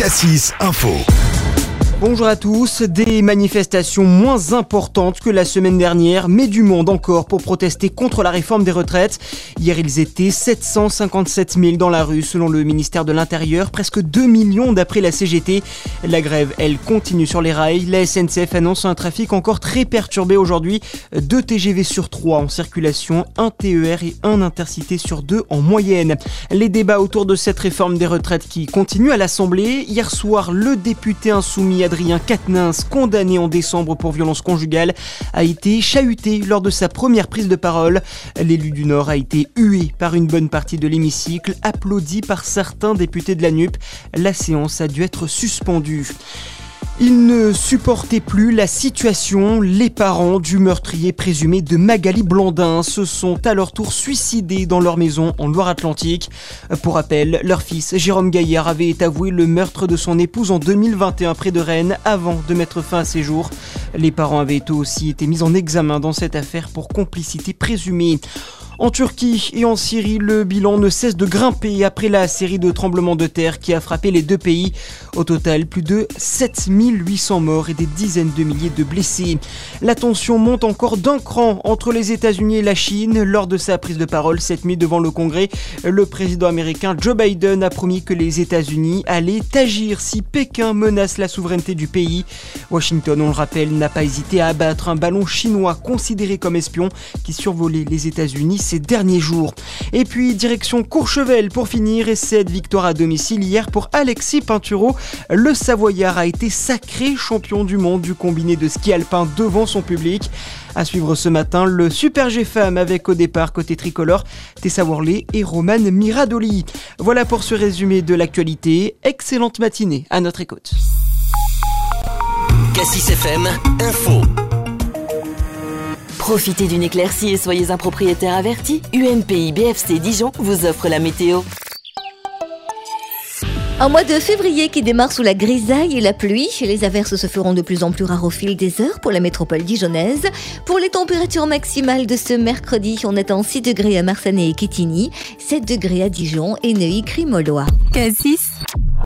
Cassis Info. Bonjour à tous, des manifestations moins importantes que la semaine dernière, mais du monde encore pour protester contre la réforme des retraites. Hier, ils étaient 757 000 dans la rue selon le ministère de l'Intérieur, presque 2 millions d'après la CGT. La grève, elle, continue sur les rails. La SNCF annonce un trafic encore très perturbé aujourd'hui. 2 TGV sur 3 en circulation, 1 TER et 1 Intercité sur 2 en moyenne. Les débats autour de cette réforme des retraites qui continuent à l'Assemblée. Hier soir, le député insoumis Adrien Quatennens, condamné en décembre pour violence conjugale, a été chahuté lors de sa première prise de parole. L'élu du Nord a été hué par une bonne partie de l'hémicycle, applaudi par certains députés de la NUP. La séance a dû être suspendue. Ils ne supportaient plus la situation. Les parents du meurtrier présumé de Magali Blandin se sont à leur tour suicidés dans leur maison en Loire-Atlantique. Pour rappel, leur fils Jérôme Gaillard avait avoué le meurtre de son épouse en 2021 près de Rennes avant de mettre fin à ses jours. Les parents avaient aussi été mis en examen dans cette affaire pour complicité présumée. En Turquie et en Syrie, le bilan ne cesse de grimper après la série de tremblements de terre qui a frappé les deux pays. Au total, plus de 7800 morts et des dizaines de milliers de blessés. La tension monte encore d'un cran entre les États-Unis et la Chine. Lors de sa prise de parole cette nuit devant le Congrès, le président américain Joe Biden a promis que les États-Unis allaient agir si Pékin menace la souveraineté du pays. Washington, on le rappelle, n'a pas hésité à abattre un ballon chinois considéré comme espion qui survolait les États-Unis ces derniers jours. Et puis direction Courchevel pour finir, et cette victoire à domicile hier pour Alexis Pinturo. Le Savoyard a été sacré champion du monde du combiné de ski alpin devant son public. À suivre ce matin, le Super G Femmes avec au départ côté tricolore Tessa Worley et Romane Miradoli. Voilà pour ce résumé de l'actualité. Excellente matinée à notre écoute. Cassis FM Info. Profitez d'une éclaircie et soyez un propriétaire averti. UNPI BFC Dijon vous offre la météo. Un mois de février qui démarre sous la grisaille et la pluie. Les averses se feront de plus en plus rares au fil des heures pour la métropole dijonnaise. Pour les températures maximales de ce mercredi, on attend 6 degrés à Marsanais et Quetigny, 7 degrés à Dijon et Neuilly-Crimolois. Cassis.